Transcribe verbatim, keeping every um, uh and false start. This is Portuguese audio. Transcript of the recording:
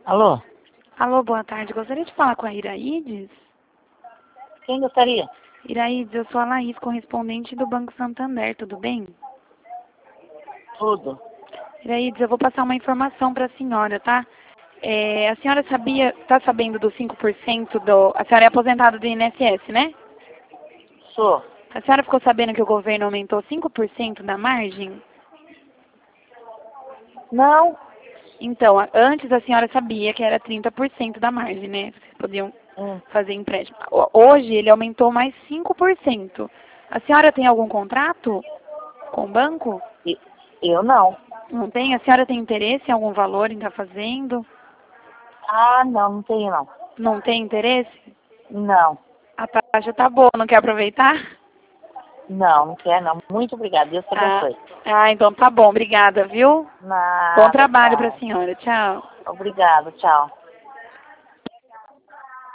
Alô? Alô, boa tarde. Gostaria de falar com a Iraides? Quem gostaria? Iraides, eu sou a Laís, correspondente do Banco Santander, tudo bem? Tudo. Iraides, eu vou passar uma informação para a senhora, tá? É, a senhora sabia, está sabendo dos cinco por cento do... A senhora é aposentada do I N S S, né? Sou. A senhora ficou sabendo que o governo aumentou cinco por cento da margem? Não. Então, a- antes a senhora sabia que era trinta por cento da margem, né? Vocês podiam Hum. fazer empréstimo. Ho- Hoje ele aumentou mais cinco por cento. A senhora tem algum contrato com o banco? E- Eu não. Não tem? A senhora tem interesse em algum valor em estar fazendo? Ah, não, não tenho não. Não tem interesse? Não. A taxa tá boa, não quer aproveitar? Não, não quer não. Muito obrigada. Deus te Ah, abençoe. ah, então tá bom. Obrigada, viu? Nada, Bom trabalho para a tchau. senhora. Tchau. Obrigado, tchau.